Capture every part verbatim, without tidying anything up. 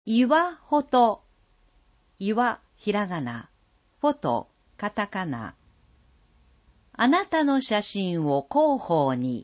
岩フォト。岩、ひらがな。フォト、カタカナ。あなたの写真を広報に。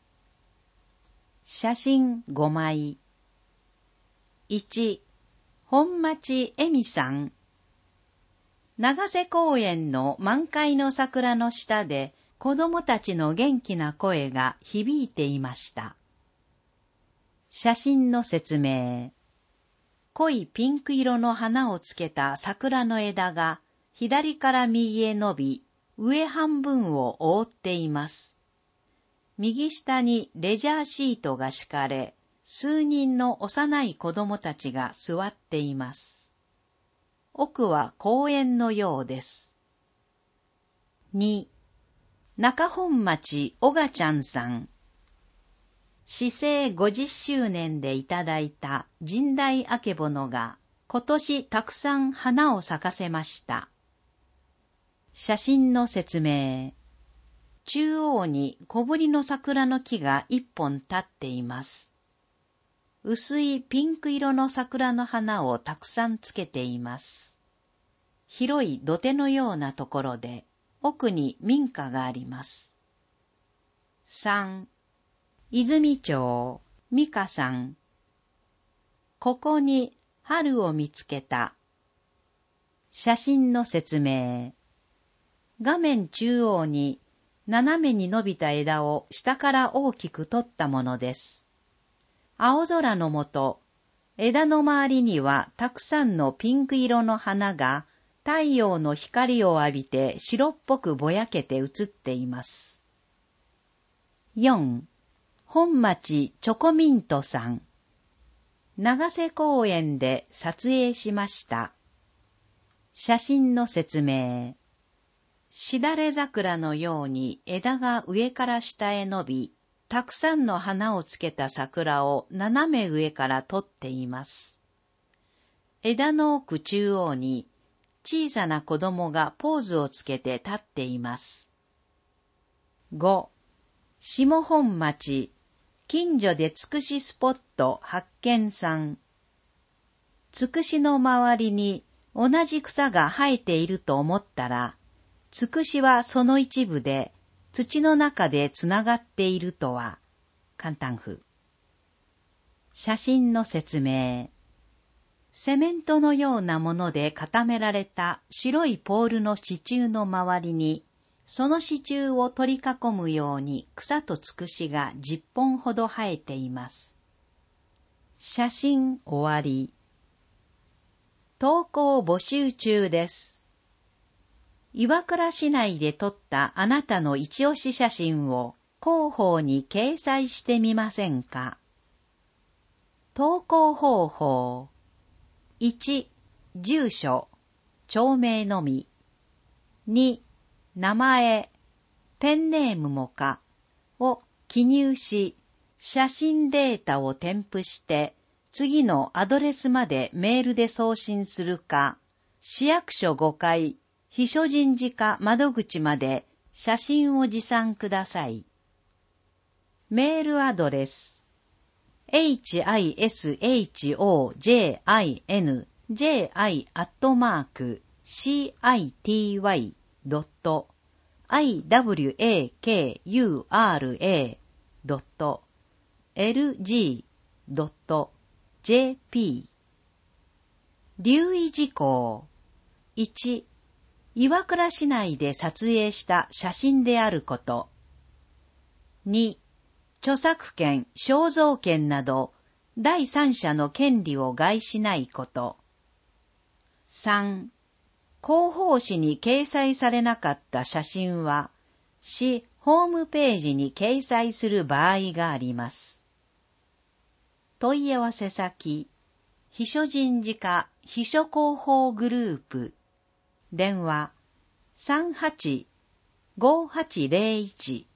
写真ごまい。いち、本町恵美さん。長瀬公園の満開の桜の下で子供たちの元気な声が響いていました。写真の説明。濃いピンク色の花をつけた桜の枝が左から右へ伸び、上半分を覆っています。右下にレジャーシートが敷かれ、数人の幼い子供たちが座っています。奥は公園のようです。に、中本町おがちゃんさん。市政ごじゅっしゅうねんでいただいた神代あけぼのが今年たくさん花を咲かせました。写真の説明。中央に小ぶりの桜の木が一本立っています。薄いピンク色の桜の花をたくさんつけています。広い土手のようなところで奥に民家があります。さん、泉町、美香さん。ここに春を見つけた。写真の説明。画面中央に斜めに伸びた枝を下から大きく取ったものです。青空の下、枝の周りにはたくさんのピンク色の花が太陽の光を浴びて白っぽくぼやけて映っています。よん、本町チョコミントさん。長瀬公園で撮影しました。写真の説明。しだれ桜のように枝が上から下へ伸び、たくさんの花をつけた桜を斜め上から撮っています。枝の奥中央に小さな子供がポーズをつけて立っています。ご、下本町近所でつくしスポット発見さん。つくしの周りに同じ草が生えていると思ったら、つくしはその一部で土の中でつながっているとは。簡単譜。写真の説明。セメントのようなもので固められた白いポールの支柱の周りに、その支柱を取り囲むように草とつくしがじゅっぽんほど生えています。写真終わり。投稿募集中です。岩倉市内で撮ったあなたの一押し写真を広報に掲載してみませんか？投稿方法。いち、住所、町名のみ。に、名前、ペンネームもかを記入し、写真データを添付して次のアドレスまでメールで送信するか、市役所ごかい秘書人事課窓口まで写真を持参ください。メールアドレス エイチアイエスエイチオージェイアイエヌジェイアイ アットマーク シーアイティーワイ ドット アイダブリューエーケーユーアールエー ドット エルジー ドット ジェーピー 留意事項。いち、岩倉市内で撮影した写真であること。に、著作権、肖像権など第三者の権利を害しないこと。さん、広報誌に掲載されなかった写真は市ホームページに掲載する場合があります。問い合わせ先、秘書人事課秘書広報グループ。電話 さんはち ごはちゼロいち。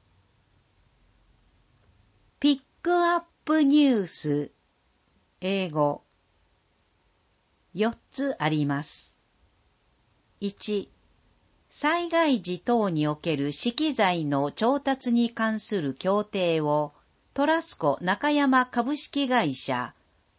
ピックアップニュース。英語。よっつあります。いち、災害時等における資機材の調達に関する協定をトラスコ中山株式会社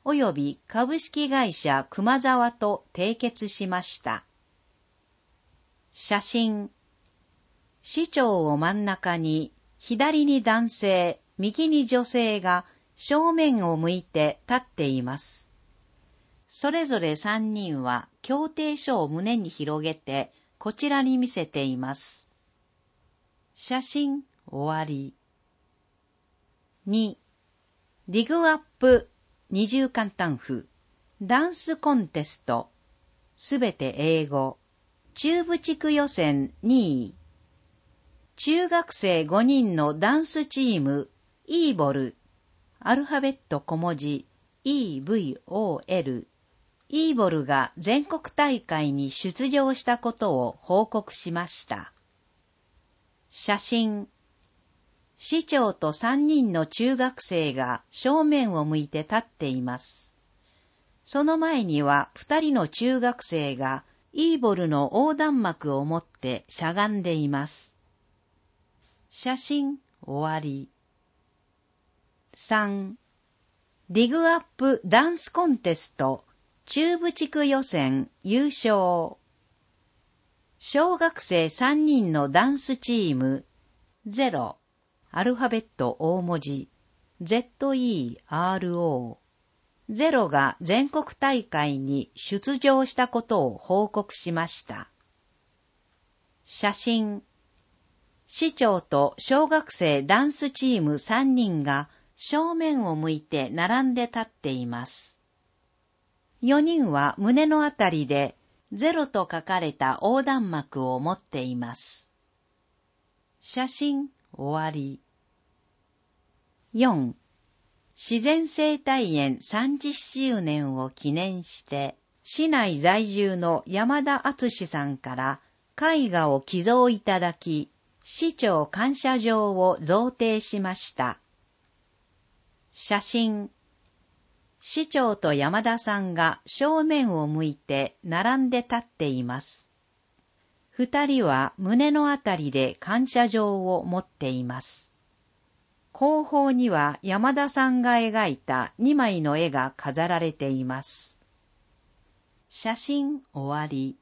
及び株式会社熊沢と締結しました。写真。市長を真ん中に、左に男性、右に女性が正面を向いて立っています。それぞれ三人は協定書を胸に広げてこちらに見せています。写真終わり。に. ディグアップ二重簡単譜ダンスコンテストすべて英語中部地区予選にい中学生ごにんのダンスチームイーボルアルファベット小文字 イーブイオーエル イーボルが全国大会に出場したことを報告しました。写真。市長と三人の中学生が正面を向いて立っています。その前には二人の中学生がイーボルの横断幕を持ってしゃがんでいます。写真終わり。さん. ディグアップダンスコンテスト中部地区予選優勝。小学生さんにんのダンスチームゼロアルファベット大文字 ゼットイーアールオー ゼロが全国大会に出場したことを報告しました。写真。市長と小学生ダンスチームさんにんが正面を向いて並んで立っています。よにんは胸のあたりでゼロと書かれた横断幕を持っています。写真終わり。よん. 自然生態園さんじゅっしゅうねんを記念して、市内在住の山田敦さんから絵画を寄贈いただき、市長感謝状を贈呈しました。写真。市長と山田さんが正面を向いて並んで立っています。二人は胸のあたりで感謝状を持っています。後方には山田さんが描いたにまいの絵が飾られています。写真終わり。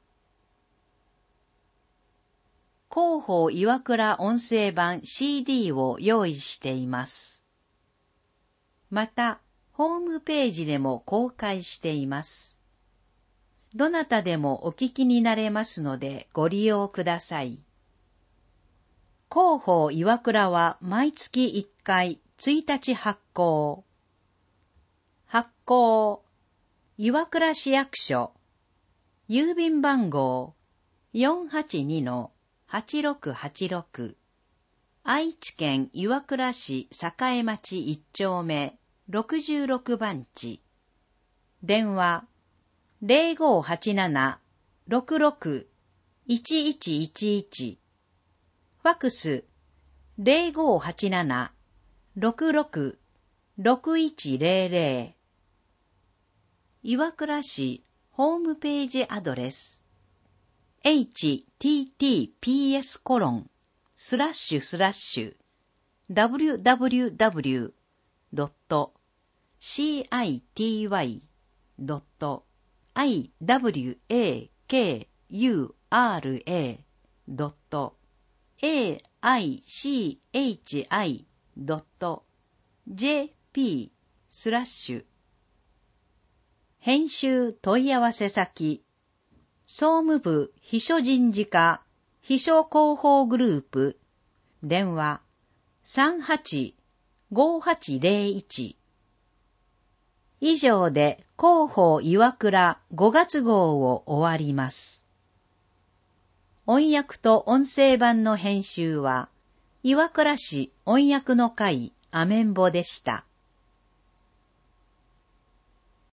広報岩倉音声版 シーディー を用意しています。また、ホームページでも公開しています。どなたでもお聞きになれますのでご利用ください。広報岩倉は毎月いっかいついたち発行。発行。岩倉市役所。郵便番号 よんはちにのはちろくはちろく。愛知県岩倉市栄町いっ丁目ろくじゅうろくばんち。電話ゼロごはちなな ろくろく いちいちいちいち。ファクスゼロごはちなな ろくろく ろくいちゼロゼロ。岩倉市ホームページアドレス エイチティーティーピーエス コロンスラッシュスラッシュ ダブリューダブリューダブリュー ドット シーアイティーワイ ドット アイダブリューエーケーユーアールエー ドット エーアイシーエイチアイ ドット ジェーピー スラッシュ。編集問い合わせ先総務部秘書人事課秘書広報グループ電話 さんはちごはちゼロいち。以上で広報岩倉ごがつ号を終わります。音訳と音声版の編集は岩倉市音訳の会アメンボでした。